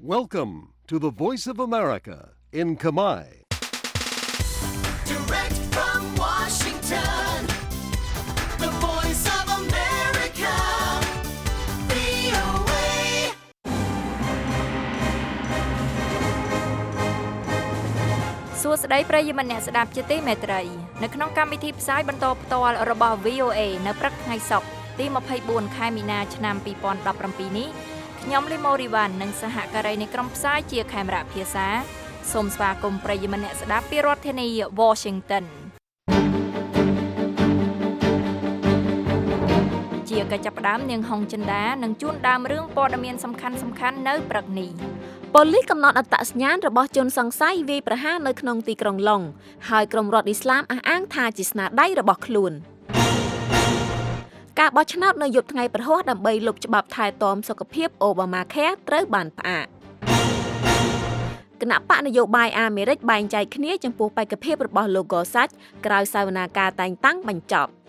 Welcome to the Voice of America in Khmer. Direct from Washington, the Voice of America, VOA. សួស្តីប្រិយមិត្តអ្នកស្ដាប់ជាទីមេត្រីនៅក្នុងកម្មវិធីផ្សាយបន្តផ្ទាល់របស់ VOA នៅព្រឹកថ្ងៃសុក្រទី24ខែមីនាឆ្នាំ2017នេះខ្ញុំលីម៉ូរីវ៉ាន់និងសហការីនៃក្រុមផ្សាយជាខេមរៈភាសាសូមស្វាគមន៍ប្រិយមិត្តអ្នកស្ដាប់ពីរដ្ឋធានី Washington ជាកិច្ចផ្ដើមនាងហុងចិន្តានឹងជួនដើមរឿងព័ត៌មានសំខាន់ៗនៅព្រឹកនេះប៉ូលីសកំណត់អត្តសញ្ញាណរបស់ជនសង្ស័យវាយប្រហារនៅក្នុងទីក្រុងឡុងហើយក្រុមរដ្ឋអ៊ីស្លាមអះអាងថាជាស្នាដៃរបស់ខ្លួនការបោះឆ្នោតនៅយប់ថ្ងៃប្រហ័សដើម្បីលុបច្បាប់ថែទាំសុខភាព Obamacare ត្រូវបានផ្អាកគណៈបកនយោបាយអាមេរិកបែងចែកគ្នាចំពោះបេក្ខភាពរបស់លោកកសាច់ក្រោយសវនាការតែងតាំងបញ្ចប់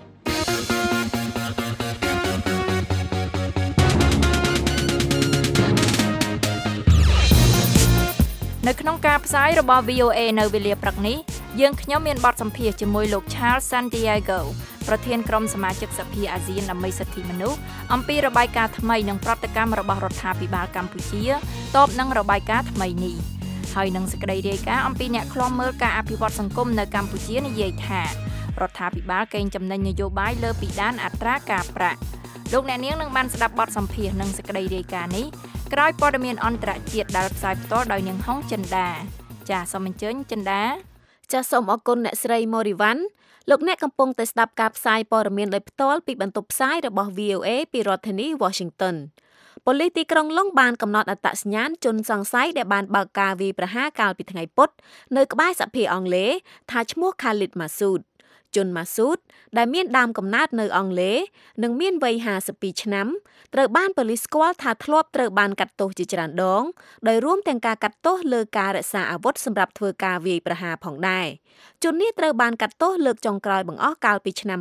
នៅក្នុងការផ្សាយរបស់ VOA នៅវេលាព្រឹកនេះយើងខ្ញុំមានបទសម្ភាសន៍ជាមួយលោក Charles Santiago ប្រធានក្រុមសមាជិកសភាអាស៊ានដើម្បីសិទ្ធិមនុស្សអំពីរបាយការណ៍ថ្មីនិងប្រតិកម្មរបស់រដ្ឋាភិបាលកម្ពុជាតបនឹងរបាយការណ៍ថ្មីនេះហើយនឹងសេចក្តីរាយការណ៍អំពីអ្នកឃ្លាំមើលការអភិវឌ្ឍសង្គមនៅកម្ពុជានិយាយថារដ្ឋាភិបាលកេងចំណេញនយោបាយលើពីដានអត្រាការប្រាក់លោកអ្នកនាងនឹងបានស្ដាប់បទសម្ភាសន៍និងសេចក្តីរាយការណ៍នេះក្រោយព័ត៌មានអន្តរជាតិដែលផ្សាយផ្ទាល់ដោយនាងហុងចិន្តាចាសសូមអញ្ជើញចិន្តាចាសសូមអរគុណអ្នកស្រីម៉ូរីវ៉ាន់លោកអ្នកកំពុងតែស្ដាប់ការផ្សាយព័ត៌មានដោយផ្ទាល់ពីបន្ទប់ផ្សាយរបស់ VOA ពីរដ្ឋធានី Washington ប៉ូលីសទីក្រុងឡុងបានកំណត់អត្តសញ្ញាណជនសង្ស័យដែលបានបើកការវាយប្រហារកាលពីថ្ងៃពុធនៅក្បែរសភាអង់គ្លេសថាឈ្មោះ Khalid Masood ជនម៉ាស៊ូតដែលមានដើមកំណើតនៅអង់គ្លេសនិងមានវ័យ52ឆ្នាំត្រូវបានប៉ូលីសស្គាល់ថាធ្លាប់ត្រូវបានកាត់ទោសជាច្រើនដងដោយរួមទាំងការកាត់ទោសលើការរក្សាអាវុធសម្រាប់ធ្វើការវាយប្រហារផងដែរជននេះត្រូវបានកាត់ទោសលើកចុងក្រោយបង្អស់កាលពីឆ្នាំ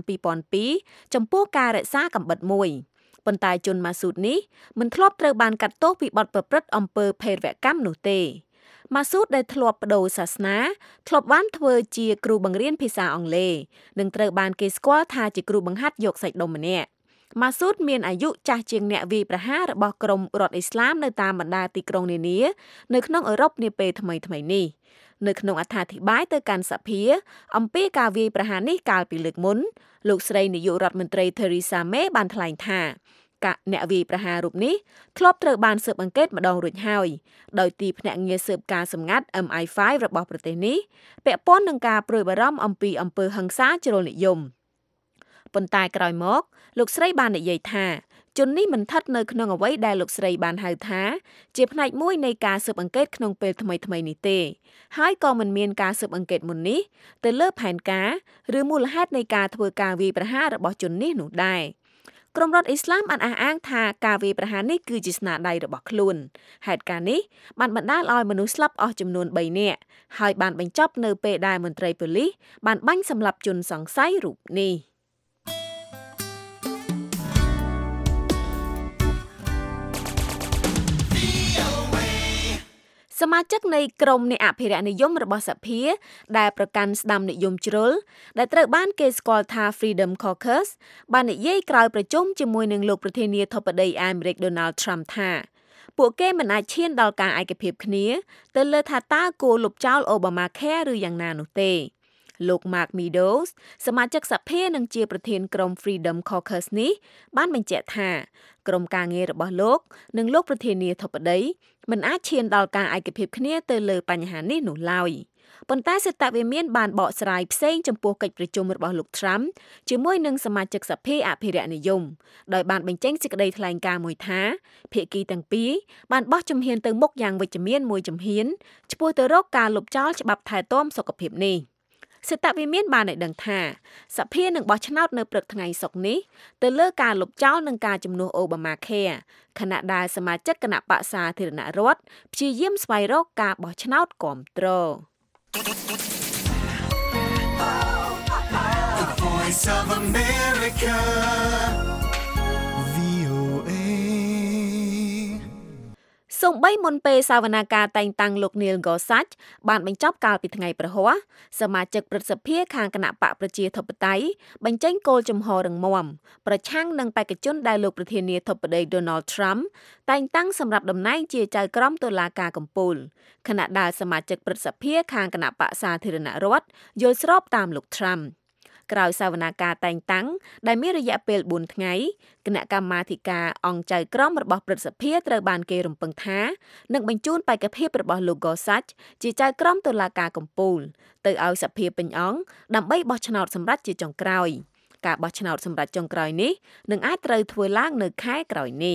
2002ចំពោះការរក្សាកាំបិតមួយប៉ុន្តែជនម៉ាស៊ូតនេះមិនធ្លាប់ត្រូវបានកាត់ទោសពីបទប្រព្រឹត្តអំពើភេរវកម្មនោះទេម៉ាស៊ូតដែលធ្លាប់បដូរសាសនាធ្លាប់បានធ្វើជាគ្រូបង្រៀនភាសាអង់គ្លេសនិងត្រូវបានគេស្គាល់ថាជាគ្រូបង្ហាត់យកសាច់ដុំម្នាក់ម៉ាស៊ូតមានអាយុចាស់ជាងអ្នកវាយប្រហាររបស់ក្រុមរដ្ឋអ៊ីស្លាមនៅតាមបណ្ដាទីក្រុងនានានៅក្នុងអឺរ៉ុបនាពេលថ្មីៗនេះនៅក្នុងអត្ថាធិប្បាយទៅកាន់សភាអំពីការវាយប្រហារនេះកាលពីលើកមុនលោកស្រីនាយករដ្ឋមន្ត្រី Theresa May បានថ្លែងថាអ្នកវាយប្រហាររូបនេះធ្លាប់ត្រូវបានស៊ើបអង្កេតម្ដងរួចហើយដោយទីភ្នាក់ងារស៊ើបការសម្ងាត់ MI5 របស់ប្រទេសនេះពាក់ព័ន្ធនឹងការព្រួយបារម្ភអំពីអំពើហិង្សាជ្រុលនិយមប៉ុន្តែក្រោយមកលោកស្រីបាននិយាយថាជននេះមិនស្ថិតនៅក្នុងអ្វីដែលលោកស្រីបានហៅថាជាផ្នែកមួយនៃការស៊ើបអង្កេតក្នុងពេលថ្មីៗនេះទេហើយក៏មិនមានការស៊ើបអង្កេតមុននេះទៅលើផែនការឬមូលហេតុនៃការធ្វើការវាយប្រហាររបស់ជននេះនោះដែរក្រុមរដ្ឋអ៊ីស្លាមបានអះអាងថាការវាយប្រហារនេះគឺជាស្នាដៃរបស់ខ្លួនហេតុការណ៍នេះបានបណ្ដាលឲ្យមនុស្សស្លាប់អស់ចំនួន3នាក់ហើយបានបញ្ចប់នៅពេលដែលមន្ត្រីប៉ូលីសបានបាញ់សម្លាប់ជនសង្ស័យរូបនេះសមាជិកនៃក្រុមអ្នកអភិរក្សនិយមរបស់សភាដែលប្រកាន់ស្ដាំនិយមជ្រុលដែលត្រូវបានគេស្គាល់ថា Freedom Caucus បាននិយាយក្រោយប្រជុំជាមួយនឹងលោកប្រធានាធិបតីអាមេរិក Donald Trump ថាពួកគេមិនអាចឈានដល់ការឯកភាពគ្នាទៅលើថាតើគួរលុបចោល Obamacare ឬយ៉ាងណានោះទេលោក Mark Meadows សមាជិកសភានិងជាប្រធានក្រុម Freedom Caucus នេះបានបញ្ជាក់ថាក្រុមការងាររបស់លោកនិងលោកប្រធានាធិបតីមិនអាចឈានដល់ការឯកភាពគ្នាទៅលើបញ្ហានេះនោះឡើយប៉ុន្តែសេតវិមានបានបកស្រាយផ្សេងចំពោះកិច្ចប្រជុំរបស់លោក Trump ជាមួយនឹងសមាជិកសភាអភិរក្សនិយមដោយបានបញ្ចេញសេចក្តីថ្លែងការណ៍មួយថាភាគីទាំងពីរបានបោះជំហានទៅមុខយ៉ាងវិជ្ជមានមួយជំហានឆ្ពោះទៅរកការលុបចោលច្បាប់ថែទាំសុខភាពនេះសេតវិមានបានឲ្យដឹងថាសភានឹងបោះឆ្នោតនៅព្រឹកថ្ងៃសុក្រនេះទៅលើការលុបចោលនឹងការជំនួស Obamacare ខណៈដែលសមាជិកគណៈបក្សសាធារណរដ្ឋព្យាយាមស្វែងរកការបោះឆ្នោតគាំទ្រ The Voice of America, VOA. សូម្បីមុនពេលសវនាការតែងតាំងលោក Neil Gorsuch បានបញ្ចប់កាលពីថ្ងៃព្រហស្បតិ៍សមាជិកព្រឹទ្ធសភាខាងគណៈបកប្រជាធិបតេយ្យបញ្ចេញគោលជំហររឹងមាំប្រឆាំងនឹងបេក្ខជនដែលលោកប្រធានាធិបតី Donald Trump តែងតាំងសម្រាប់តំណែងជាចៅក្រមតុលាការកំពូលខណៈដែលសមាជិកព្រឹទ្ធសភាខាងគណៈបកសាធារណរដ្ឋយល់ស្របតាមលោក Trumpក្រោយសវនាការតែងតាំងដែលមានរយៈពេល4ថ្ងៃគណៈកម្មាធិការអង្គចៅក្រមរបស់ព្រឹទ្ធសភាត្រូវបានគេរំពឹងថានឹងបញ្ជូនបេក្ខភាពរបស់លោក Gorsuch ជាចៅក្រមតុលាការកំពូលទៅឲ្យសភាពេញអង្គដើម្បីបោះឆ្នោតសម្រេចជាចុងក្រោយការបោះឆ្នោតសម្រេចចុងក្រោយនេះនឹងអាចត្រូវធ្វើឡើងនៅខែក្រោយនេះ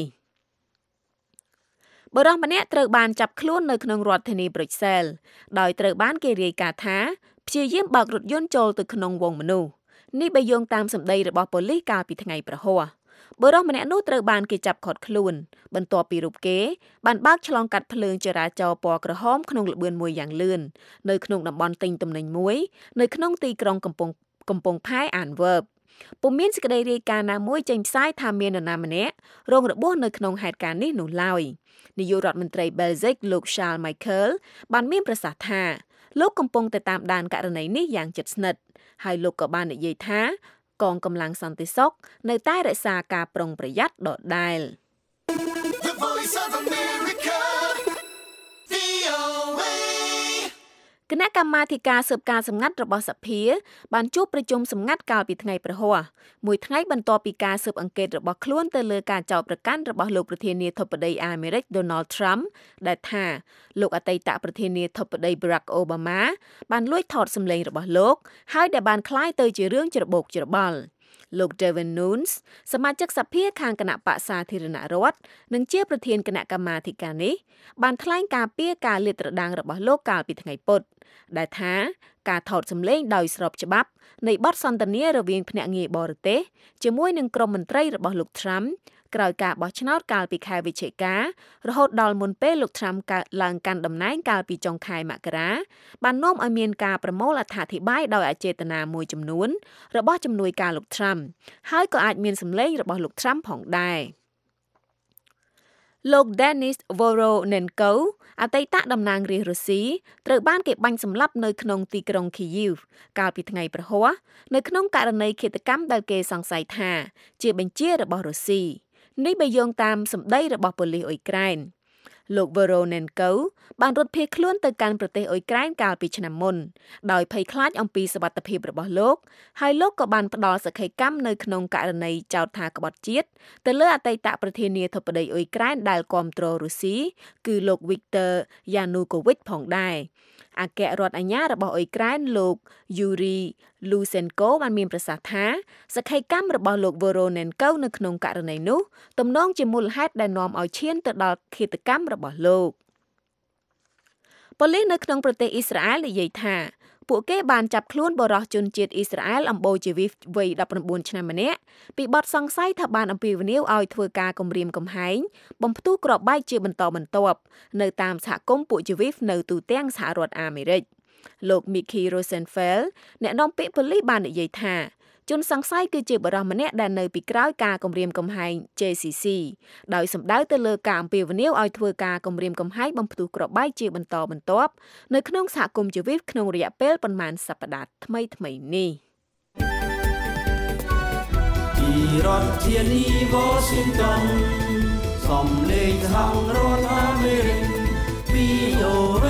បុរសម្នាក់ត្រូវបានចាប់ខ្លួននៅក្នុងរដ្ឋធានីប្រុចសែលដោយត្រូវបានគេរាយការណ៍ថាព្យាយាមបើករថយន្តចូលទៅក្នុងវង់មនុស្សនេះបើយោងតាមសម្ដីរបស់ប៉ូលីសកាលពីថ្ងៃព្រហស្បតិ៍បុរសម្នាក់នោះត្រូវបានគេចាប់ឃាត់ខ្លួនបន្ទាប់ពីរូបគេបានបើកឆ្លងកាត់ភ្លើងចរាចរណ៍ពណ៌ក្រហមក្នុងល្បឿនមួយយ៉ាងលឿននៅក្នុងតំបន់ទិញទំនិញមួយនៅក្នុងទីក្រុងកំពង់ផែអានវើបពុំមានសេចក្តីរាយការណ៍ណាមួយចេញផ្សាយថាមាននរណាម្នាក់រងរបួសនៅក្នុងហេតុការណ៍នេះនោះឡើយនាយករដ្ឋមន្ត្រី Belgique លោក Charles Michel បានមានប្រសាសន៍ថាលោកកំពុងតែតាមដានករណីនេះយ៉ាងជិតស្និទ្ធហើយលោកក៏បាននិយាយថាកងកម្លាំងសន្តិសុខនៅតែរក្សាការប្រុងប្រយ័ត្នដដែល The Voice of America, VOA. គណៈកម្មាធិការស៊ើបការសម្ងាត់របស់សភាបានជួបប្រជុំសម្ងាត់កាលពីថ្ងៃព្រហស្បតិ៍មួយថ្ងៃបន្ទាប់ពីការស៊ើបអង្កេតរបស់ខ្លួនទៅលើការចោទប្រកាន់របស់លោកប្រធានាធិបតីអាមេរិក Donald Trump ដែលថាលោកអតីតប្រធានាធិបតី Barack Obama បានលួចថតសម្លេងរបស់លោកហើយដែលបានคล้ายទៅជារឿងច្របូកច្របល់លោក Devin Nunes សមាជិកសភាខាងគណៈបកសាធារណរដ្ឋនិងជាប្រធានគណៈកម្មាធិការនេះបានថ្លែងការពីការលាតត្រដាងរបស់លោកកាលពីថ្ងៃពុធដែលថាការថតសម្លេងដោយស្របច្បាប់នៃបទសន្ទនារវាងភ្នាក់ងារបរទេសជាមួយនឹងក្រុមមន្ត្រីរបស់លោក Trump ក្រោយការបោះឆ្នោតកាលពីខែវិច្ឆិការហូតដល់មុនពេលលោក Trump ឡើងកាន់តំណែងកាលពីចុងខែមករាបាននាំឲ្យមានការប្រមូលអត្ថាធិប្បាយដោយអចេតនាមួយចំនួនរបស់ជំនួយការលោក Trump ហើយក៏អាចមានសម្លេងរបស់លោក Trump ផងដែរលោក Denis Voronenko អតីតតំណាងរាស្ត្ររុស្ស៊ីត្រូវបានគេបាញ់សម្លាប់នៅក្នុងទីក្រុង Kyiv កាលពីថ្ងៃព្រហស្បតិ៍នៅក្នុងករណីឃាតកម្មដែលគេសង្ស័យថាជាបញ្ជារបស់រុស្ស៊ីនេះបើយោងតាមសម្ដីរបស់ប៉ូលីសអ៊ុយក្រែនលោក Voronenko បានរត់ភៀសខ្លួនទៅកាន់ប្រទេសអ៊ុយក្រែនកាលពីឆ្នាំមុនដោយភ័យខ្លាចអំពីសុវត្ថិភាពរបស់លោកហើយលោកក៏បានផ្ដល់សក្ខីកម្មនៅក្នុងករណីចោទថាក្បត់ជាតិទៅលើអតីតប្រធានាធិបតីអ៊ុយក្រែនដែលគាំទ្ររុស្ស៊ីគឺលោក Viktor Yanukovych ផងដែរអគ្គរដ្ឋអាជ្ញារបស់អ៊ុយក្រែនលោក Yuri Lutsenko បានមានប្រសាសន៍ថាសក្ខីកម្មរបស់លោក Voronenko នៅក្នុងករណីនោះទំនងជាមូលហេតុដែលនាំឲ្យឈានទៅដល់ឃាតកម្មរបស់លោកប៉ូលីសនៅក្នុងប្រទេសអ៊ីស្រាអែលនិយាយថាពួកគេបានចាប់ខ្លួនបរិសុទ្ធជនជាតិអ៊ីស្រាអែលអំបូរជីវីវ័យ19ឆ្នាំម្នាក់ពីបទសង្ស័យថាបានអំពាវនាវឲ្យធ្វើការគំរាមកំហែងបំផ្ទុះគ្រាប់បែកជាបន្តបន្ទាប់នៅតាមសហគមន៍ពួកជីវីនៅទូទាំងសហរដ្ឋអាមេរិកលោក Mickey Rosenfeld អ្នកនាំពាក្យប៉ូលីសបាននិយាយថាជនសង្ស័យគឺជាបរិសុទ្ធម្នាក់ដែលនៅពីក្រោយការគំរាមកំហែង JCC ដោយសម្ដៅទៅលើការអំពាវនាវឲ្យធ្វើការគំរាមកំហែងបំផ្ទុះគ្រាប់បែកជាបន្តបន្ទាប់នៅក្នុងសហគមន៍ជីវីក្នុងរយៈពេលប៉ុន្មានសប្តាហ៍ថ្មីនេះពីរដ្ឋធានី Washington សំឡេងសហរដ្ឋអាមេរិក VOA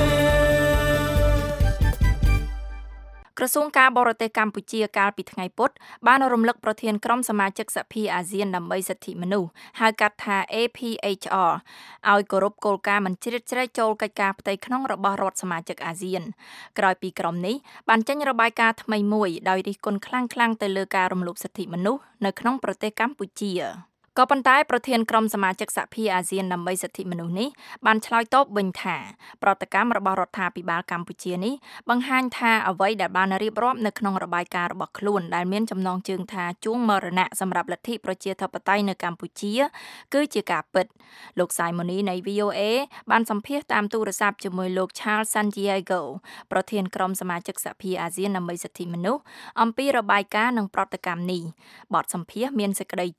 ក្រសួងការបរទេសកម្ពុជាកាលពីថ្ងៃពុធបានរំលឹកប្រធានក្រុមសមាជិកសភាអាស៊ានដើម្បីសិទ្ធិមនុស្សហៅកាត់ថា APHR ឲ្យគោរពគោលការណ៍មិនជ្រៀតជ្រែកចូលកិច្ចការផ្ទៃក្នុងរបស់រដ្ឋសមាជិកអាស៊ានក្រោយពីក្រុមនេះបានចេញរបាយការណ៍ថ្មីមួយដោយរិះគន់ខ្លាំងៗទៅលើការរំលោភសិទ្ធិមនុស្សនៅក្នុងប្រទេសកម្ពុជាក៏ប៉ុន្តែប្រធានក្រុមសមាជិកសភាអាស៊ានដើម្បីសិទ្ធិមនុស្សនេះបានឆ្លើយតបវិញថាប្រតិកម្មរបស់រដ្ឋាភិបាលកម្ពុជានេះបង្ហាញថាអ្វីដែលបានរៀបរាប់នៅក្នុងរបាយការណ៍របស់ខ្លួនដែលមានចំណងជើងថាជួងមរណៈសម្រាប់លទ្ធិប្រជាធិបតេយ្យនៅកម្ពុជាគឺជាការពិតលោក Simoni នៃ VOA បានសម្ភាសតាមទូរស័ព្ទជាមួយលោក Charles Santiago ប្រធានក្រុមសមាជិកសភាអាស៊ានដើម្បីសិទ្ធិមនុស្សអំពីរបាយការណ៍និងប្រតិកម្មនេះបទសម្ភាសមានសេចក្តីជូន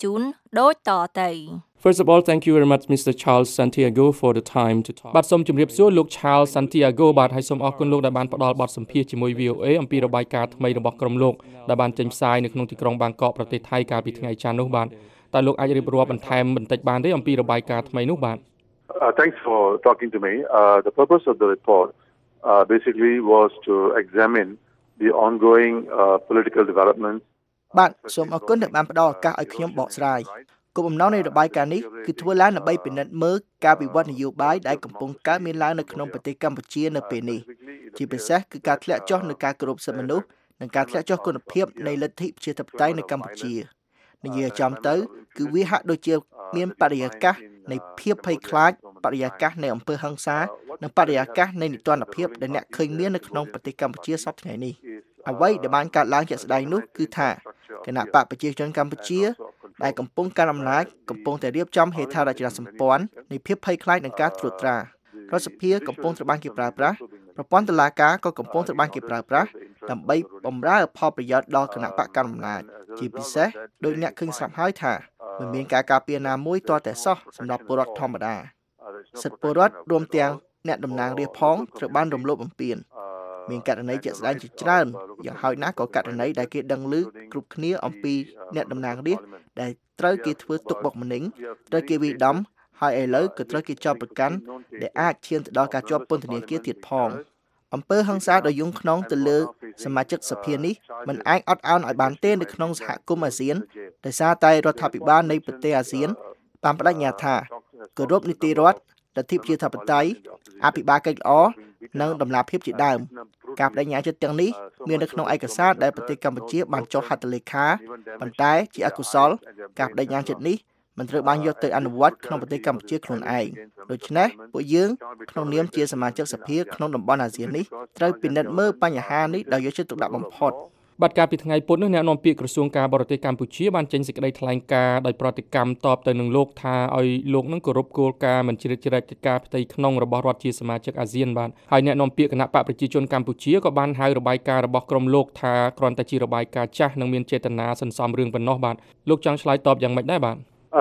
ដូចតទៅ First of all, thank you very much, Mr. Charles Santiago, for the time to talk. បាទសូមជម្រាបសួរលោក Charles Santiago បាទហើយសូមអរគុណលោកដែលបានផ្ដល់បទសម្ភាសន៍ជាមួយ VOA អំពីរបាយការណ៍ថ្មីរបស់ក្រុមលោកដែលបានចេញផ្សាយនៅក្នុងទីក្រុងបាងកកប្រទេសថៃកាលពីថ្ងៃច័ន្ទនោះបាទតើលោកអាចរៀបរាប់បន្ថែមបន្តិចបានទេអំពីរបាយការណ៍ថ្មីនោះបាទ Thanks for talking to me. The purpose of the report basically was to examine the ongoing political developments. បាទសូមអរគុណដែលបានផ្ដល់ឱកាសឲ្យខ្ញុំបកស្រាយគោលបំណងនៃរបាយការណ៍នេះគឺធ្វើឡើងដើម្បីពិនិត្យមើលការវិវត្តនយោបាយដែលកំពុងកើតមានឡើងនៅក្នុងប្រទេសកម្ពុជានៅពេលនេះជាពិសេសគឺការធ្លាក់ចុះនៃការគោរពសិទ្ធិមនុស្សនិងការធ្លាក់ចុះគុណភាពនៃលទ្ធិប្រជាធិបតេយ្យនៅកម្ពុជានិយាយចំទៅគឺវាហាក់ដូចជាមានបរិយាកាសនៃភាពភ័យខ្លាចបរិយាកាសនៃអំពើហិង្សានិងបរិយាកាសនៃនីតិរដ្ឋភាពដែលអ្នកឃើញមាននៅក្នុងប្រទេសកម្ពុជាសប្តាហ៍ថ្ងៃនេះអ្វីដែលបានកើតឡើងជាក់ស្ដែងនោះគឺថាគណៈបកប្រជាជនកម្ពុជាដែលកំពុងកាន់អំណាចកំពុងតែរៀបចំហេដ្ឋារចនាសម្ព័ន្ធនៃភាពភ័យខ្លាចនឹងការត្រួតត្រារដ្ឋសភាកំពុងត្រូវបានគេប្រើប្រាស់ប្រព័ន្ធតុលាការក៏កំពុងត្រូវបានគេប្រើប្រាស់ដើម្បីបម្រើផលប្រយោជន៍ដល់គណៈបកកណ្ដាលអំណាចជាពិសេសដោយអ្នកឃើញស្រាប់ហើយថាមិនមានការការពារណាមួយទាល់តែសោះសម្រាប់ពលរដ្ឋធម្មតាសិទ្ធិពលរដ្ឋរួមទាំងអ្នកតំណាងរាស្ត្រផងត្រូវបានរំលោភបំពានមានករណីជាក់ស្ដែងជាច្រើនយ៉ាងហោចណាស់ក៏ករណីដែលគេដឹងឮគ្រប់គ្នាអំពីអ្នកតំណាងរាស្ត្រដែលត្រូវគេធ្វើទុកបុកម្នេញត្រូវគេវាយដំហើយឥឡូវក៏ត្រូវគេចោទប្រកាន់ដែលអាចឈានទៅដល់ការជាប់ពន្ធនាគារទៀតផងអំពើហិង្សាដ៏យងខ្នងទៅលើសមាជិកសភានេះមិនអាចអត់ឱនឲ្យបានទេនៅក្នុងសហគមន៍អាស៊ានដោយសារតែរដ្ឋាភិបាលនៃប្រទេសអាស៊ានបានបដិញ្ញាថាគោរពនីតិរដ្ឋលទ្ធិប្រជាធិបតេយ្យអភិបាលកិច្ចល្អនិងតម្លាភាពជាដើមការបដិញ្ញាចិត្តទាំងនេះមាននៅក្នុងឯកសារដែលប្រទេសកម្ពុជាបានចុះហត្ថលេខាប៉ុន្តែជាអកុសលការបដិញ្ញាចិត្តនេះមិនត្រូវបានយកទៅអនុវត្តក្នុងប្រទេសកម្ពុជាខ្លួនឯងដូច្នេះពួកយើងក្នុងនាមជាសមាជិកសភាក្នុងតំបន់អាស៊ាននេះត្រូវពិនិត្យមើលបញ្ហានេះដោយយកចិត្តទុកដាក់បំផុតបាទកាលពីថ្ងៃពុធនោះអ្នកនាំពាក្យក្រសួងការបរទេសកម្ពុជាបានចេញសេចក្តីថ្លែងការណ៍ដោយប្រតិកម្មតបទៅនឹងលោកថាឲ្យលោកនឹងគោរពគោលការណ៍មិនជ្រៀតជ្រែកកិច្ចការផ្ទៃក្នុងរបស់រដ្ឋជាសមាជិកអាស៊ានបាទហើយអ្នកនាំពាក្យគណៈបកប្រជាជនកម្ពុជាក៏បានហៅរបាយការណ៍របស់ក្រុមលោកថាគ្រាន់តែជារបាយការណ៍ចាស់និងមានចេតនាសន្សំរឿងប៉ុណ្ណោះបាទលោកចង់ឆ្លើយតបយ៉ាងម៉េចដែរបាទ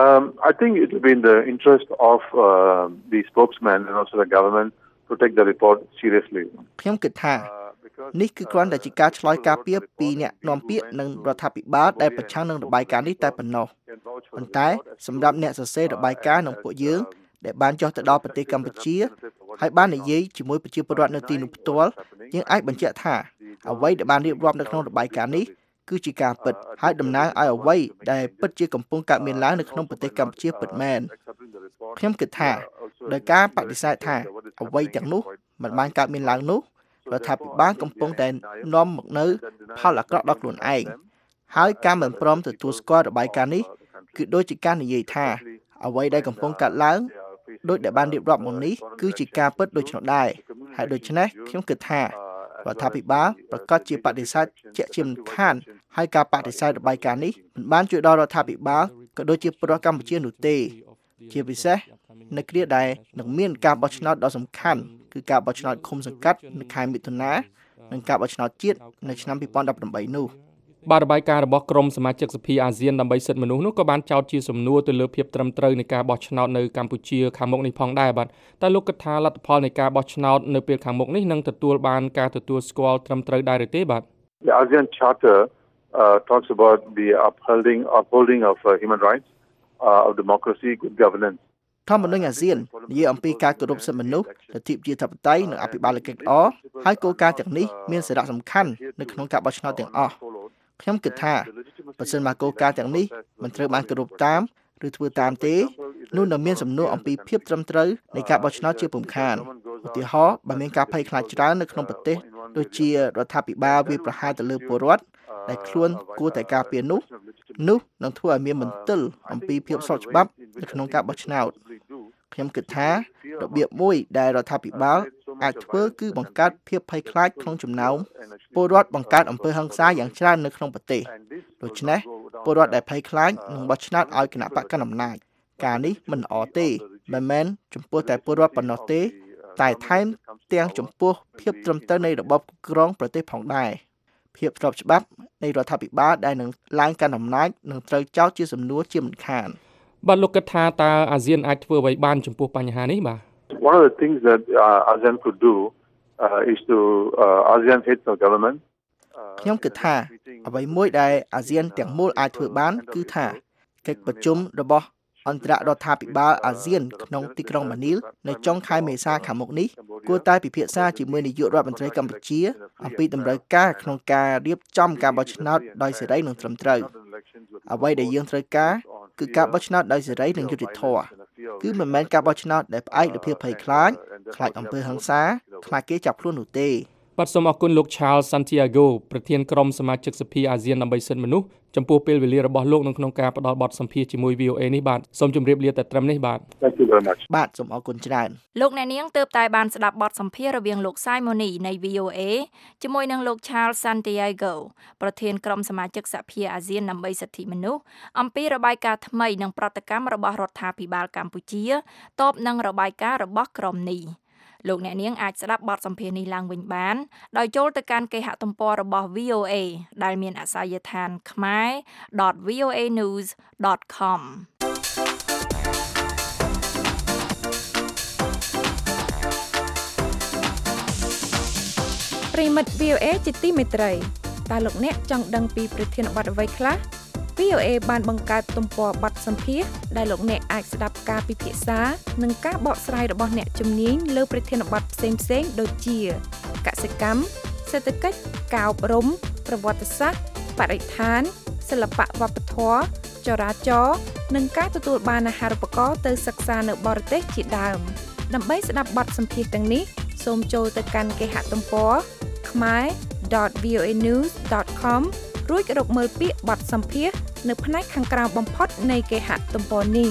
I think it will be in the interest of the spokesman and also the government to take the report seriously. ខ្ញុំគិតថានេះគឺគ្រាន់តែជាការឆ្លើយការពីពីអ្នកនាំពាក្យនិងរដ្ឋាភិបាលដែលប្រឆាំងនឹងរបាយការណ៍នេះតែប៉ុណ្ណោះប៉ុន្តែសម្រាប់អ្នកសរសេររបាយការណ៍និងពួកយើងដែលបានចុះទៅដល់ប្រទេសកម្ពុជាហើយបាននិយាយជាមួយប្រជាពលរដ្ឋនៅទីនោះផ្ទាល់យើងអាចបញ្ជាក់ថាអ្វីដែលបានរៀបរាប់នៅក្នុងរបាយការណ៍នេះគឺជាការពិតហើយតំណាងឲ្យអ្វីដែលពិតជាកំពុងកើតមានឡើងនៅក្នុងប្រទេសកម្ពុជាពិតមែនខ្ញុំគិតថាដោយការបដិសេធថាអ្វីទាំងនោះមិនបានកើតមានឡើងនោះរដ្ឋាភិបាលកំពុងតែនាំមកនៅផលអាក្រក់ដល់ខ្លួនឯងហើយការមិនព្រមទទួលស្គាល់របាយការណ៍នេះគឺដូចជាការនិយាយថាអ្វីដែលកំពុងកើតឡើងដូចដែលបានរៀបរាប់មកនេះគឺជាការពិតដូច្នោះដែរហើយដូច្នេះខ្ញុំគិតថារដ្ឋាភិបាលប្រកាសជាបដិសេធជាក់ជាមិនខានហើយការបដិសេធរបាយការណ៍នេះមិនបានជួយដល់រដ្ឋាភិបាលក៏ដូចជាប្រជាកម្ពុជានោះទេជាពិសេសនៅគ្រាដែលនឹងមានការបោះឆ្នោតដ៏សំខាន់គឺការបោះឆ្នោតឃុំសង្កាត់នៅខែមិថុនានិងការបោះឆ្នោតជាតិនៅឆ្នាំ2018នោះបាទរបាយការណ៍របស់ក្រុមសមាជិកសភាអាស៊ានដើម្បីសិទ្ធិមនុស្សនោះក៏បានចោទជាសំណួរទៅលើភាពត្រឹមត្រូវនៃការបោះឆ្នោតនៅកម្ពុជាខាងមុខនេះផងដែរបាទតែលោកគិតថាលទ្ធផលនៃការបោះឆ្នោតនៅពេលខាងមុខនេះនឹងទទួលបានការទទួលស្គាល់ត្រឹមត្រូវដែរឬទេបាទ The ASEAN Charter talks about the upholding of human rights, of democracy, good governance. ធម្មនុញ្ញអាស៊ាននិយាយអំពីការគោរពសិទ្ធិមនុស្សលទ្ធិប្រជាធិបតេយ្យនិងអភិបាលកិច្ចល្អហើយគោលការណ៍ទាំងនេះមានសារៈសំខាន់នៅក្នុងការបោះឆ្នោតទាំងអស់ខ្ញុំគិតថាបើសិនមកគោលការណ៍ទាំងនេះមិនត្រូវបានគោរពតាមឬធ្វើតាមទេនោះនឹងមានសំណួរអំពីភាពត្រឹមត្រូវនៃការបោះឆ្នោតជាពំខានឧទាហរណ៍បើមានការភ័យខ្លាចច្រើននៅក្នុងប្រទេសដូចជារដ្ឋាភិបាលវាប្រហារទៅលើពលរដ្ឋដែលខ្លួនគួរតែការពារនោះនឹងធ្វើឲ្យមានមន្ទិលអំពីភាពស្របច្បាប់នៅក្នុងការបោះឆ្នោតខ្ញុំគិតថារបៀបមួយដែលរដ្ឋាភិបាលអាចធ្វើគឺបង្កើតភាពភ័យខ្លាចក្នុងចំណោមពលរដ្ឋបង្កើតអំពើហិង្សាយ៉ាងច្រើននៅក្នុងប្រទេសដូច្នេះពលរដ្ឋដែលភ័យខ្លាចនឹងបោះឆ្នោតឲ្យគណៈបកកណ្ដាលអំណាចការនេះមិនល្អទេមិនមែនចំពោះតែពលរដ្ឋប៉ុណ្ណោះទេតែថែមទាំងចំពោះភាពត្រឹមត្រូវនៃរបបគ្រប់គ្រងប្រទេសផងដែរភាពស្របច្បាប់នៃរដ្ឋាភិបាលដែលនឹងឡើងកាន់អំណាចនឹងត្រូវចោទជាសំណួរជាមិនខានបាទលោកគិតថាតើអាស៊ានអាចធ្វើអ្វីបានចំពោះបញ្ហានេះបាទ One of the things that ASEAN could do is to ASEAN heads of government ខ្ញុំគិតថាអ្វីមួយដែលអាស៊ានទាំងមូលអាចធ្វើបានគឺថាកិច្ចប្រជុំរបស់អន្តររដ្ឋាភិបាលអាស៊ានក្នុងទីក្រុងម៉ានីលនៅចុងខែមេសាខាងមុខនេះគួរតែពិភាក្សាជាមួយនាយករដ្ឋមន្ត្រីកម្ពុជាអំពីតម្រូវការក្នុងការរៀបចំការបោះឆ្នោតដោយសេរីនិងត្រឹមត្រូវអ្វីដែលយើងត្រូវការគឺការបោះឆ្នោតដោយសេរីនិងយុត្តិធម៌គឺមិនមែនការបោះឆ្នោតដែលផ្អែកលើភាពភ័យខ្លាចអំពើហិង្សាខ្លាចគេចាប់ខ្លួននោះទេបាទសូមអរគុណលោក Charles Santiago ប្រធានក្រុមសមាជិកសភាអាស៊ានដើម្បីសិទ្ធិមនុស្សចំពោះពេលវេលារបស់លោកនៅក្នុងការផ្ដល់បទសម្ភាសន៍ជាមួយ VOA នេះបាទសូមជម្រាបលាតែត្រឹមនេះបាទ Thank you very much បាទសូមអរគុណច្រើនលោកអ្នកនាងទើបតែបានស្ដាប់បទសម្ភាសន៍រវាងលោក Simoni នៃ VOA ជាមួយនឹងលោក Charles Santiago ប្រធានក្រុមសមាជិកសភាអាស៊ានដើម្បីសិទ្ធិមនុស្សអំពីរបាយការណ៍ថ្មីនិងប្រតិកម្មរបស់រដ្ឋាភិបាលកម្ពុជាតបនឹងរបាយការណ៍របស់ក្រុមនេះលោកអ្នកនាងអាចស្ដាប់បទសម្ភាសន៍នេះឡើងវិញបានដោយចូលទៅកាន់គេហទំព័ររបស់ VOA ដែលមានអាសយដ្ឋាន khmer.voanews.com ប្រិមិត្ត VOA ជាទីមេត្រីតើលោកអ្នកចង់ដឹងពីប្រធានបទអ្វីខ្លះ VOA បានបង្កើតទំព័របទសម្ភាសន៍ដែលលោកអ្នកអាចស្ដាប់ការពិភាក្សានិងការបកស្រាយរបស់អ្នកជំនាញលើប្រធានបទផ្សេងៗដូចជាកសិកម្មសេដ្ឋកិច្ចការអប់រំប្រវត្តិសាស្ត្របរិស្ថានសិល្បៈវប្បធម៌ចរាចរណ៍និងការទទួលបានអាហារូបករណ៍ទៅសិក្សានៅបរទេសជាដើមដើម្បីស្ដាប់បទសម្ភាសន៍ទាំងនេះសូមចូលទៅកាន់គេហទំព័រ khmer.voanews.com រួចរកមើលពាក្យបទសម្ភាសន៍នៅផ្នែកខាងក្រោមបំផុតនៃគេហទំព័រនេះ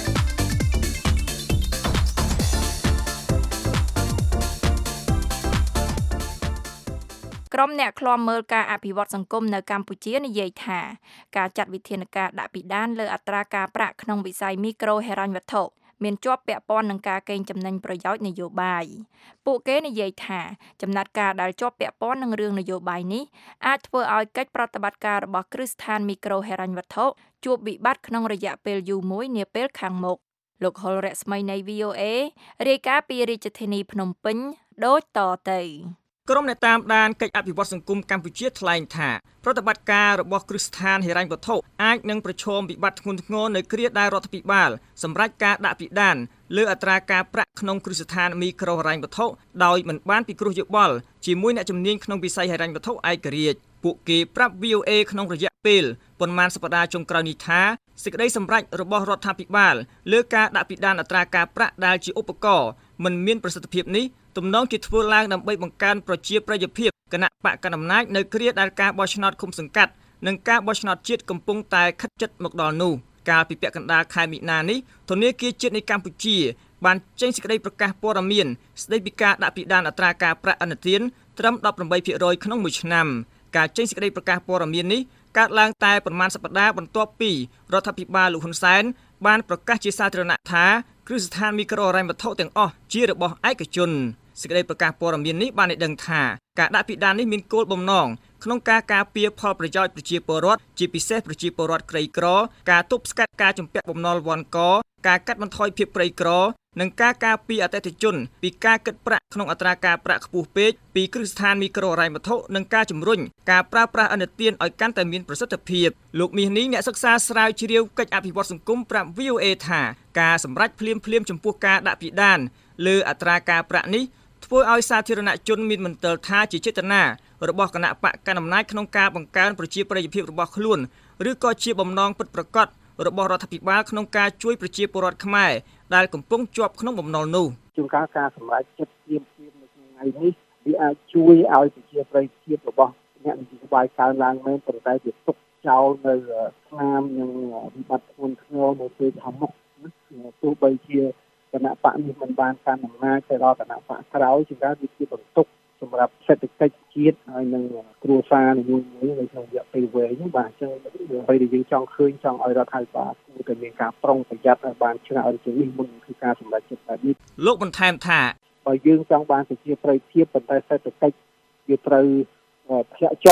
ក្រុមអ្នកឃ្លាំមើលការអភិវឌ្ឍសង្គមនៅកម្ពុជានិយាយថាការចាត់វិធានការដាក់ពិដានលើអត្រាការប្រាក់ក្នុងវិស័យមីក្រូហិរញ្ញវត្ថុមានជាប់ពាក់ព័ន្ធនឹងការកេងចំណេញប្រយោជន៍នយោបាយពួកគេនិយាយថាចំណាត់ការដែលជាប់ពាក់ព័ន្ធនឹងរឿងនយោបាយនេះអាចធ្វើឲ្យកិច្ចប្រតិបត្តិការរបស់គ្រឹះស្ថានមីក្រូហិរញ្ញវត្ថុជួបវិបត្តិក្នុងរយៈពេលយូរមួយនាពេលខាងមុខលោកហុលរស្មីនៃ VOA រាយការណ៍ពីរាជធានីភ្នំពេញដូចតទៅក្រុមអ្នកតាមដានកិច្ចអភិវឌ្ឍសង្គមកម្ពុជាថ្លែងថាប្រតិបត្តិការរបស់គ្រឹះស្ថានហិរញ្ញវត្ថុអាចនឹងប្រឈមវិបត្តិធ្ងន់ធ្ងរនៅគ្រាដែលរដ្ឋាភិបាលសម្រេចការដាក់ពិដានលើអត្រាការប្រាក់ក្នុងគ្រឹះស្ថានមីក្រូហិរញ្ញវត្ថុដោយមិនបានពិគ្រោះយោបល់ជាមួយអ្នកជំនាញក្នុងវិស័យហិរញ្ញវត្ថុឯករាជ្យពួកគេប្រាប់ VOA ក្នុងរយៈពេលប៉ុន្មានសប្តាហ៍ចុងក្រោយនេះថាសេចក្តីសម្រេចរបស់រដ្ឋាភិបាលលើការដាក់ពិដានអត្រាការប្រាក់ដែលជាឧបករណ៍មិនមានប្រសិទ្ធភាពនេះទំនងជាធ្វើឡើងដើម្បីបង្កើនប្រជាប្រិយភាពគណៈបកកណ្ដាលអំណាចនៅគ្រាដែលការបោះឆ្នោតឃុំសង្កាត់និងការបោះឆ្នោតជាតិកំពុងតែខិតជិតមកដល់នោះកាលពីពាក់កណ្ដាលខែមិនិនានេះធនាគារជាតិនៃកម្ពុជាបានចេញសេចក្តីប្រកាសព័ត៌មានស្តីពីការដាក់ពិដានអត្រាការប្រាក់ឥណទានត្រឹម 18% ក្នុងមួយឆ្នាំការចេញសេចក្តីប្រកាសព័ត៌មាននេះកើតឡើងតែប្រមាណសប្តាហ៍បន្ទាប់ពីរដ្ឋាភិបាលលោកហ៊ុនសែនបានប្រកាសជាសាធារណៈថាគ្រឹះស្ថានមីក្រូហិរញ្ញវត្ថុទាំងអស់ជារបស់ឯកជនសេចក្តីប្រកាសព័ត៌មាននេះបានឲ្យដឹងថាការដាក់ពិដាននេះមានគោលបំណងក្នុងការការពារផលប្រយោជន៍ប្រជាពលរដ្ឋជាពិសេសប្រជាពលរដ្ឋក្រីក្រការទប់ស្កាត់ការជំពាក់បំណុលវ័នកការកាត់បន្ថយភាពក្រីក្រនិងការការពារអតិថិជនពីការគិតប្រាក់ក្នុងអត្រាការប្រាក់ខ្ពស់ពេកពីគ្រឹះស្ថានមីក្រូហិរញ្ញវត្ថុនិងការជំរុញការប្រើប្រាស់ឥណទានឲ្យកាន់តែមានប្រសិទ្ធភាពលោកមាសនេះអ្នកសិក្សាស្រាវជ្រាវកិច្ចអភិវឌ្ឍសង្គមប្រាប់ VOA ថាការសម្រេចភ្លាមចំពោះការដាក់ពិដានលើអត្រាការប្រាក់នេះធ្វើឲ្យសាធារណជនមានមន្ទិលថាជាចេតនារបស់គណៈបកកណ្ដាលអំណាចក្នុងការបង្កើនប្រជាប្រិយភាពរបស់ខ្លួនឬក៏ជាបំណងពិតប្រាកដរបស់រដ្ឋាភិបាលក្នុងការជួយប្រជាពលរដ្ឋខ្មែរដែលកំពុងជាប់ក្នុងបំណុលនោះជួនកាលការសម្រេចចិត្តភ្លាមនៅថ្ងៃនេះវាអាចជួយឲ្យប្រជាប្រិយភាពរបស់អ្នកនយោបាយកើនឡើងមែនប៉ុន្តែវាទុកចោលនៅស្នាមនិងវិបត្តិធ្ងន់ធ្ងរនៅពេលខាងមុខទោះបីជាគណៈបកនេះមិនបានកាន់អំណាចទៅដល់គណៈបកក្រោយជាការវាជាបន្ទុកសម្រាប់សេដ្ឋកិច្ចជាតិហើយនឹងគ្រួសារនីមួយៗនៅក្នុងរយៈពេលវែងបាទអញ្ចឹងអ្វីដែលយើងចង់ឃើញចង់ឲ្យរដ្ឋាភិបាលគួរតែមានការប្រុងប្រយ័ត្នឲ្យបានច្រើនជាងនេះមុនគឺការសម្រេចចិត្តបែបនេះលោកបន្ថែមថាបើយើងចង់បានប្រជាប្រិយភាពប៉ុន្តែសេដ្ឋកិច្ចវាត្រូវធ្លាក់ចុះ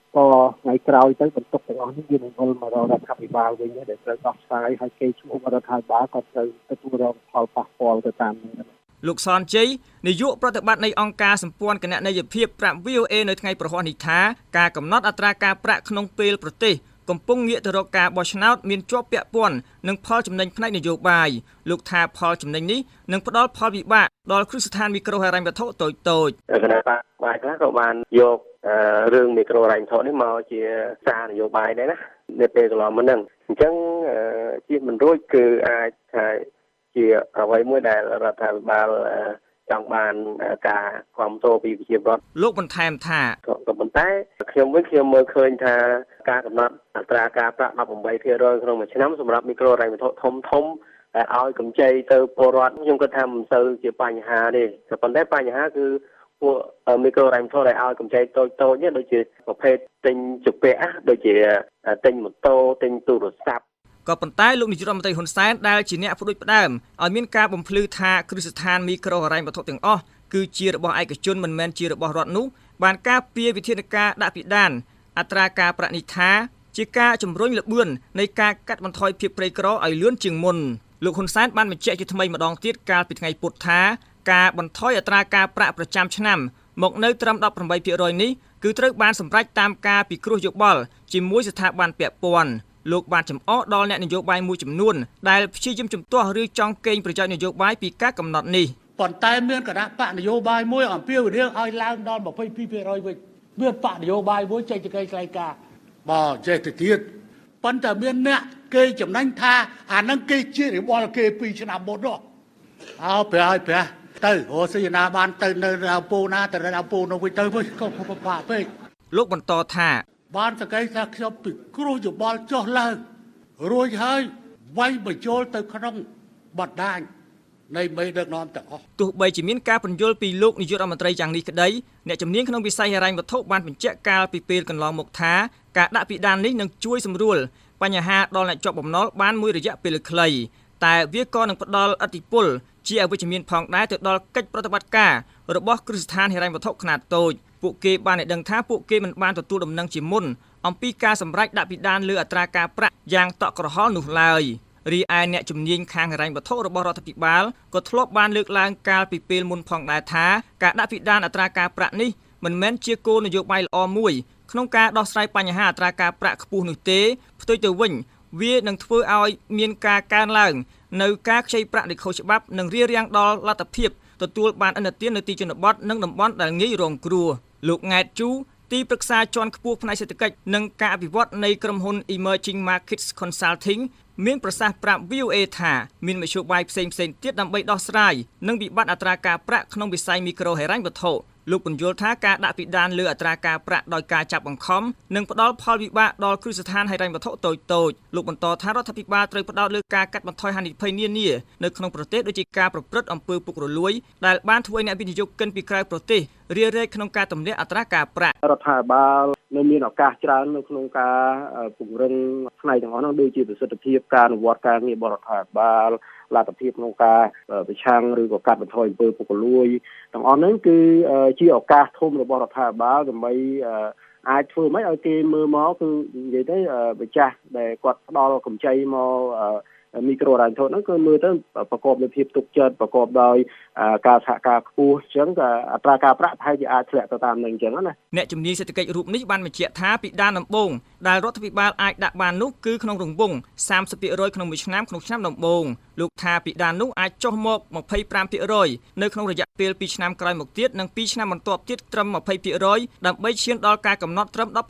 ក៏ថ្ងៃក្រោយទៅបន្ទុកទាំងអស់នេះវានឹងវិលមករករដ្ឋាភិបាលវិញដែលត្រូវដោះស្រាយហើយគេឈ្មោះរដ្ឋាភិបាលក៏ត្រូវទទួលរងផលប៉ះពាល់ទៅតាមនេះលោកសនជ័យនាយកប្រតិបត្តិនៃអង្គការសម្ព័ន្ធគណនេយ្យភាពប្រាប់ VOA នៅថ្ងៃប្រហ័សនេះថាការកំណត់អត្រាការប្រាក់ក្នុងពេលប្រទេសកំពុងងាកទៅរកការបោះឆ្នោតមានជាប់ពាក់ព័ន្ធនឹងផលចំណេញផ្នែកនយោបាយលោកថាផលចំណេញនេះនឹងផ្ដល់ផលវិបាកដល់គ្រឹះស្ថានមីក្រូហិរញ្ញវត្ថុតូចៗគណៈបកផ្នែកខ្លះក៏បានយករឿងមីក្រូហិរញ្ញវត្ថុនេះមកជាសារនយោបាយដែរណានៅពេលកន្លងមកហ្នឹងអញ្ចឹងជាមិនរួចគឺអាចថាជាអ្វីមួយដែលរដ្ឋាភិបាលចង់បានការគ្រប់គ្រងពីប្រជាពលរដ្ឋលោកបន្ថែមថាក៏ប៉ុន្តែខ្ញុំមើលឃើញថាការកំណត់អត្រាការប្រាក់ 18% ក្នុងមួយឆ្នាំសម្រាប់មីក្រូហិរញ្ញវត្ថុធំដែលឲ្យកម្ចីទៅពលរដ្ឋខ្ញុំគិតថាមិនសូវជាបញ្ហាទេក៏ប៉ុន្តែបញ្ហាគឺពួកមីក្រូហិរញ្ញវត្ថុដែលឲ្យកម្ចីតូចនេះដូចជាប្រភេទទិញជំពាក់ដូចជាទិញម៉ូតូទិញទូរស័ព្ទក៏ប៉ុន្តែលោកនាយករដ្ឋមន្ត្រីហ៊ុនសែនដែលជាអ្នកផ្ដួចផ្ដើមឲ្យមានការបំភ្លឺថាគ្រឹះស្ថានមីក្រូហិរញ្ញវត្ថុទាំងអស់គឺជារបស់ឯកជនមិនមែនជារបស់រដ្ឋនោះបានការពារវិធានការដាក់ពិដានអត្រាការប្រាក់នេះថាជាការជំរុញល្បឿននៃការកាត់បន្ថយភាពក្រីក្រឲ្យលឿនជាងមុនលោកហ៊ុនសែនបានបញ្ជាក់ជាថ្មីម្ដងទៀតកាលពីថ្ងៃពុធថាការបន្ថយអត្រាការប្រាក់ប្រចាំឆ្នាំមកនៅត្រឹម 18% នេះគឺត្រូវបានសម្រេចតាមការពិគ្រោះយោបល់ជាមួយស្ថាប័នពាក់ព័ន្ធលោកបានចំអកដល់អ្នកនយោបាយមួយចំនួនដែលព្យាយាមជំទាស់ឬចង់កេងប្រយោជន៍នយោបាយពីការកំណត់នេះប៉ុន្តែមានគណៈបកនយោបាយមួយអំពាវនាវឲ្យឡើងដល់ 22% វិញមានបកនយោបាយមួយចេញសេចក្តីថ្លែងការណ៍បើចេះទៅទៀតប៉ុន្តែមានអ្នកគេចំណេញថាអានឹងគេជារបបគេ2ឆ្នាំមុននោះប្រហែលទៅរស់ស៊ីណាបានទៅនៅអំពូណាទៅនៅអំពូនោះវិញទៅវិញក៏ពិបាកពេកលោកបន្តថាបានសង្កេតថាខ្ញុំពិគ្រោះយោបល់ចុះឡើងរួចហើយវាយបញ្ចូលទៅក្នុងបណ្ដាញនៃមេដឹកនាំទាំងអស់ទោះបីជាមានការពន្យល់ពីលោកនាយករដ្ឋមន្ត្រីយ៉ាងនេះក្តីអ្នកជំនាញក្នុងវិស័យហិរញ្ញវត្ថុបានបញ្ជាក់កាលពីពេលកន្លងមកថាការដាក់ពិដាននេះនឹងជួយសម្រួលបញ្ហាដល់អ្នកជាប់បំណុលបានមួយរយៈពេលខ្លីតែវាក៏នឹងផ្ដល់ឥទ្ធិពលជាអវិជ្ជមានផងដែរទៅដល់កិច្ចប្រតិបត្តិការរបស់គ្រឹះស្ថានហិរញ្ញវត្ថុខ្នាតតូចពួកគេបានឲ្យដឹងថាពួកគេមិនបានទទួលដំណឹងជាមុនអំពីការសម្រេចដាក់ពិដានលើអត្រាការប្រាក់យ៉ាងតក់ក្រហល់នោះឡើយរីឯអ្នកជំនាញខាងហិរញ្ញវត្ថុរបស់រដ្ឋាភិបាលក៏ធ្លាប់បានលើកឡើងកាលពីពេលមុនផងដែរថាការដាក់ពិដានអត្រាការប្រាក់នេះមិនមែនជាគោលនយោបាយល្អមួយក្នុងការដោះស្រាយបញ្ហាអត្រាការប្រាក់ខ្ពស់នោះទេផ្ទុយទៅវិញវានឹងធ្វើឲ្យមានការកើនឡើងនៅការខ្ចីប្រាក់ដែលខុសច្បាប់និងរារាំងដល់លទ្ធភាពទទួលបានឥណទាននៅទីជនបទនិងតំបន់ដែលងាយរងគ្រោះលោកង៉ែតជូទីប្រឹក្សាជាន់ខ្ពស់ផ្នែកសេដ្ឋកិច្ចនិងការអភិវឌ្ឍនៃក្រុមហ៊ុន Emerging Markets Consulting មានប្រសាសន៍ប្រាប់ VOA ថាមានមធ្យោបាយផ្សេងៗទៀតដើម្បីដោះស្រាយនិងវិបត្តិអត្រាការប្រាក់ក្នុងវិស័យមីក្រូហិរញ្ញវត្ថុលោកពន្យល់ថាការដាក់ពិដានលើអត្រាការប្រាក់ដោយការចាប់បង្ខំនឹងផ្ដល់ផលវិបាកដល់គ្រឹះស្ថានហិរញ្ញវត្ថុតូចៗលោកបន្តថារដ្ឋាភិបាលត្រូវផ្ដោតលើការកាត់បន្ថយហានិភ័យនានានៅក្នុងប្រទេសដូចជាការប្រព្រឹត្តអំពើពុករលួយដែលបានធ្វើឲ្យអ្នកវិនិយោគិនពីក្រៅប្រទេសរារែកក្នុងការទម្លាក់អត្រាការប្រាក់រដ្ឋាភិបាលនៅមានឱកាសច្រើននៅក្នុងការពង្រឹងផ្នែកទាំងអស់នោះដូចជាប្រសិទ្ធភាពការអនុវត្តការងាររបស់រដ្ឋាភិបាលលទ្ធភាពក្នុងការប្រឆាំងឬក៏កាត់បន្ថយអំពើពុករលួយទាំងអស់ហ្នឹងគឺជាឱកាសធំរបស់រដ្ឋាភិបាលដើម្បីអាចធ្វើមិនឲ្យគេមើលមកគឺនិយាយទៅម្ចាស់ដែលគាត់ផ្ដល់កម្ចីមកមីក្រូហិរញ្ញវត្ថុហ្នឹងគឺមើលទៅប្រកបដោយភាពទុកចិត្តប្រកបដោយការសហការខ្ពស់អញ្ចឹងក៏អត្រាការប្រាក់ប្រហែលជាអាចធ្លាក់ទៅតាមនឹងអញ្ចឹងណាអ្នកជំនាញសេដ្ឋកិច្ចរូបនេះបានបញ្ជាក់ថាពិដានដំបូងដែលរដ្ឋាភិបាលអាចដាក់បាននោះគឺក្នុងរង្វង់ 30% ក្នុងមួយឆ្នាំក្នុងឆ្នាំដំបូងលោកថាពិដាននោះអាចចុះមក 25% នៅក្នុងរយៈពេល2ឆ្នាំក្រោយមកទៀតនិង2ឆ្នាំបន្ទាប់ទៀតត្រឹម 20% ដើម្បីឈានដល់ការកំណត់ត្រឹម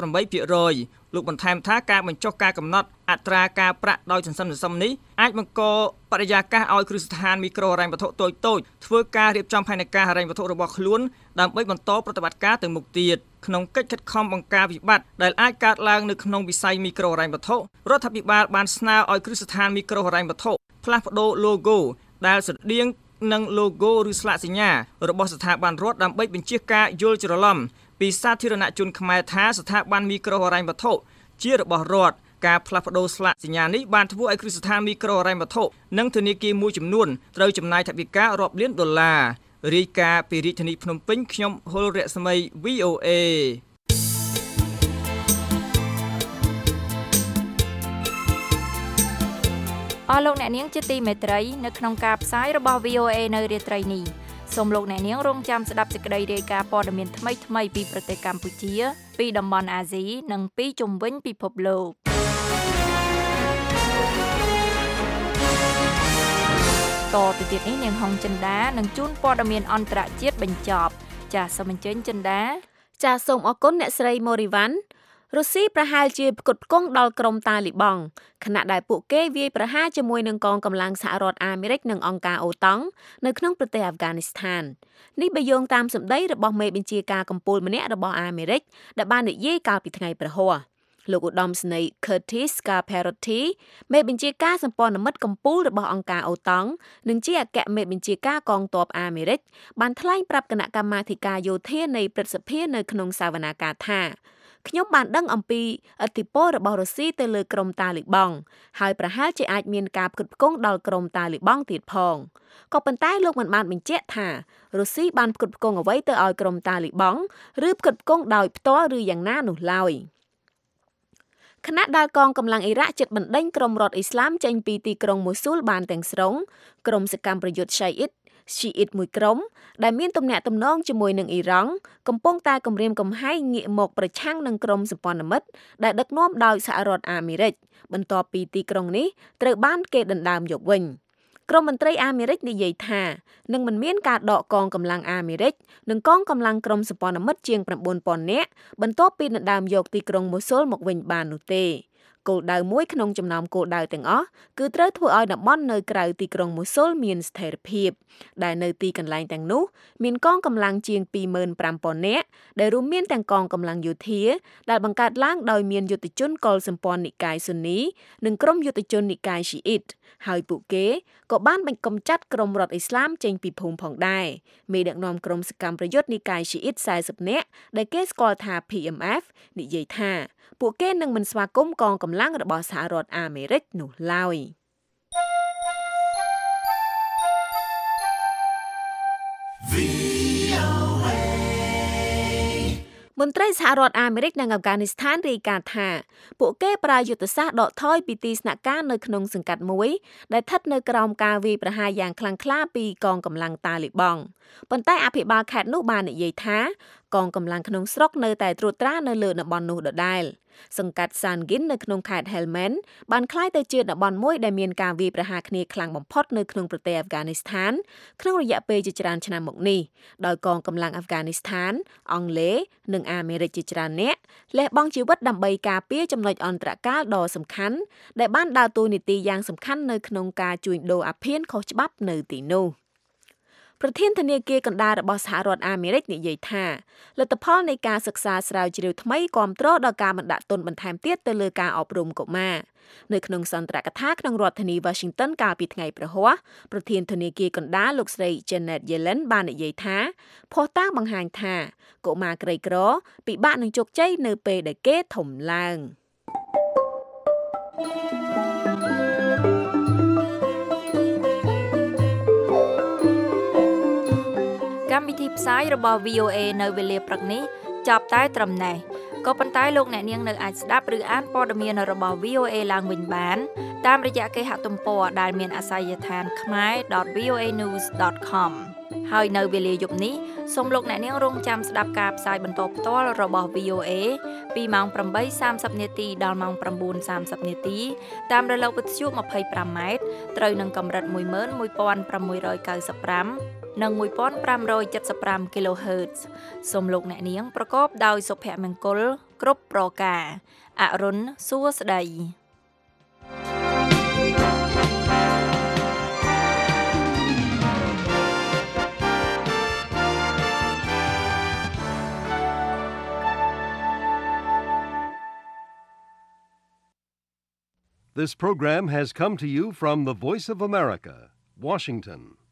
18%លោកបន្ថែមថាការបញ្ចុះការកំណត់អត្រាការប្រាក់ដោយសន្សំនេះអាចបង្កបរិយាកាសឲ្យគ្រឹះស្ថានមីក្រូហិរញ្ញវត្ថុតូចៗធ្វើការរៀបចំផែនការហិរញ្ញវត្ថុរបស់ខ្លួនដើម្បីបន្តប្រតិបត្តិការទៅមុខទៀតក្នុងកិច្ចខិតខំបង្ការវិបត្តិដែលអាចកើតឡើងនៅក្នុងវិស័យមីក្រូហិរញ្ញវត្ថុរដ្ឋាភិបាលបានស្នើឲ្យគ្រឹះស្ថានមីក្រូហិរញ្ញវត្ថុផ្លាស់ប្ដូរ logo ដែលស្រដៀងនឹង logo ឬស្លាកសញ្ញារបស់ស្ថាប័នរដ្ឋដើម្បីបញ្ជៀសការយល់ច្រឡំពីសាធារណជនខ្មែរថាស្ថាប័នមីក្រូហិរញ្ញវត្ថុជារបស់រដ្ឋការផ្លាស់ប្ដូរស្លាកសញ្ញានេះបានធ្វើឲ្យគ្រឹះស្ថានមីក្រូហិរញ្ញវត្ថុនិងធនាគារមួយចំនួនត្រូវចំណាយថវិការាប់លានដុល្លាររាយការណ៍ពីរាជធានីភ្នំពេញខ្ញុំហុលរស្មី VOA អស់លោកអ្នកនាងជាទីមេត្រីនៅក្នុងការផ្សាយរបស់ VOA នៅរាត្រីនេះសូមលោកអ្នកនាងរងចាំស្ដាប់សេចក្តីរាយការណ៍ព័ត៌មានថ្មីៗពីប្រទេសកម្ពុជាពីតំបន់អាស៊ីនិងពីជុំវិញពិភពលោកតទៅទៀតនេះនាងហុងចិន្តានឹងជូនព័ត៌មានអន្តរជាតិបញ្ចប់ចាសសូមអញ្ជើញចិន្តាចាសសូមអរគុណអ្នកស្រីម៉ូរីវ៉ាន់រុស្ស៊ីប្រហែលជាផ្គត់ផ្គង់ដល់ក្រុមតាលីបង់ខណៈដែលពួកគេវាយប្រហារជាមួយនឹងកងកម្លាំងសហរដ្ឋអាមេរិកនិងអង្គការអូតង់នៅក្នុងប្រទេសអាហ្វហ្គានីស្ថាននេះបើយោងតាមសម្ដីរបស់មេបញ្ជាការកំពូលម្នាក់របស់អាមេរិកដែលបាននិយាយកាលពីថ្ងៃព្រហស្បតិ៍លោកឧត្តមសេនីយ៍ Curtis Scarperotti មេបញ្ជាការសម្ព័ន្ធមិត្តកំពូលរបស់អង្គការអូតង់និងជាអគ្គមេបញ្ជាការកងទ័ពអាមេរិកបានថ្លែងប្រាប់គណៈកម្មាធិការយោធានៃព្រឹទ្ធសភានៅក្នុងសវនាការថាខ្ញុំបានដឹងអំពីឥទ្ធិពលរបស់រុស្ស៊ីទៅលើក្រុមតាលីបង់ហើយប្រហែលជាអាចមានការផ្គត់ផ្គង់ដល់ក្រុមតាលីបង់ទៀតផងក៏ប៉ុន្តែលោកមិនបានបញ្ជាក់ថារុស្ស៊ីបានផ្គត់ផ្គង់អ្វីទៅឲ្យក្រុមតាលីបង់ឬផ្គត់ផ្គង់ដោយផ្ទាល់ឬយ៉ាងណានោះឡើយខណៈដែលកងកម្លាំងអ៊ីរ៉ាក់ជិតបណ្ដេញក្រុមរដ្ឋអ៊ីស្លាមចេញពីទីក្រុងមូស៊ូលបានទាំងស្រុងក្រុមសកម្មប្រយុទ្ធស៊ីអ៊ីតមួយក្រុមដែលមានទំនាក់ទំនងជាមួយនឹងអ៊ីរ៉ង់កំពុងតែគំរាមកំហែងងាកមកប្រឆាំងនឹងក្រុមសម្ព័ន្ធមិត្តដែលដឹកនាំដោយសហរដ្ឋអាមេរិកបន្ទាប់ពីទីក្រុងនេះត្រូវបានគេដណ្ដើមយកវិញក្រុមមន្ត្រីអាមេរិកនិយាយថានឹងមិនមានការដកកងកម្លាំងអាមេរិកនិងកងកម្លាំងក្រុមសម្ព័ន្ធមិត្តជាង 9,000 នាក់បន្ទាប់ពីដណ្ដើមយកទីក្រុងមូស៊ូលមកវិញបាននោះទេគោលដៅមួយក្នុងចំណោមគោលដៅទាំងអស់គឺត្រូវធ្វើឲ្យតំបន់នៅក្រៅទីក្រុងមូស៊ូលមានស្ថិរភាពដែលនៅទីកន្លែងទាំងនោះមានកងកម្លាំងជាង 25,000 នាក់ដែលរួមមានទាំងកងកម្លាំងយោធាដែលបង្កើតឡើងដោយមានយុទ្ធជនកុលសម្ព័ន្ធនិកាយស៊ូនីនិងក្រុមយុទ្ធជននិកាយស៊ីអ៊ីតហើយពួកគេក៏បានបញ្កំចាត់ក្រុមរដ្ឋអ៊ីស្លាមចេញពីភូមិផងដែរមេដឹកនាំក្រុមសកម្មប្រយុទ្ធនិកាយស៊ីអ៊ីត40នាក់ដែលគេស្គាល់ថា PMF និយាយថាពួកគេនឹងមិនស្វាគមន៍កងកម្លាំងរបស់សហរដ្ឋអាមេរិកនោះឡើយមន្ត្រីសហរដ្ឋអាមេរិកនិងអាហ្វហ្គានីស្ថានរាយការណ៍ថាពួកគេប្រើយុទ្ធសាស្ត្រដកថយពីទីស្នាក់ការនៅក្នុងសង្កាត់មួយដែលស្ថិតនៅក្រោមការវាយប្រហារយ៉ាងខ្លាំងក្លាពីកងកម្លាំងតាលីបង់ប៉ុន្តែអភិបាលខេត្តនោះបាននិយាយថាកងកម្លាំងក្នុងស្រុកនៅតែត្រួតត្រានៅលើតំបន់នោះដដែលសង្កាត់សានហ្គិននៅក្នុងខេត្ត Helmand បានក្លាយទៅជាតំបន់មួយដែលមានការវាយប្រហារគ្នាខ្លាំងបំផុតនៅក្នុងប្រទេសអាហ្វហ្គានីស្ថានក្នុងរយៈពេលជាច្រើនឆ្នាំមកនេះដោយកងកម្លាំងអាហ្វហ្គានីស្ថានអង់គ្លេសនិងអាមេរិកជាច្រើនអ្នកលះបង់ជីវិតដើម្បីការពារចំណុចអន្តរកាលដ៏សំខាន់ដែលបានដើរតួនាទីយ៉ាងសំខាន់នៅក្នុងការជួញដូរអាភៀនខុសច្បាប់នៅទីនោះប្រធានធនាគារកណ្ដាលរបស់សហរដ្ឋអាមេរិកនិយាយថាលទ្ធផលនៃការសិក្សាស្រាវជ្រាវថ្មីគាំទ្រដល់ការបណ្ដាក់ទុនបន្ថែមទៀតទៅលើការអប់រំកុមារនៅក្នុងសន្ទរកថាក្នុងរដ្ឋធានី Washington កាលពីថ្ងៃព្រហស្បតិ៍ប្រធានធនាគារកណ្ដាលលោកស្រី Janet Yellen បាននិយាយថាភស្តុតាងបង្ហាញថាកុមារក្រីក្រពិបាកនឹងជោគជ័យនៅពេលដែលគេធំឡើងកម្មវិធីផ្សាយរបស់ VOA នៅវេលាព្រឹកនេះចប់តែត្រឹមនេះក៏ប៉ុន្តែលោកអ្នកនាងនៅអាចស្ដាប់ឬអានព័ត៌មានរបស់ VOA ឡើងវិញបានតាមរយៈគេហទំព័រដែលមានអាសយដ្ឋាន khmer.voanews.com ហើយនៅវេលាយប់នេះសូមលោកអ្នកនាងរងចាំស្ដាប់ការផ្សាយបន្តផ្ទាល់របស់ VOA ពីម៉ោង 8:30 នាទីដល់ម៉ោង 9:30 នាទីតាមរលកវិទ្យុ 25 ម៉ែត្រត្រូវនឹងកម្រិត 11695 និង 1575 kHz សូមលោកអ្នកនាងប្រកបដោយសុភមង្គលគ្រប់ប្រការអរុនសួស្តី This program has come to you from the Voice of America, Washington.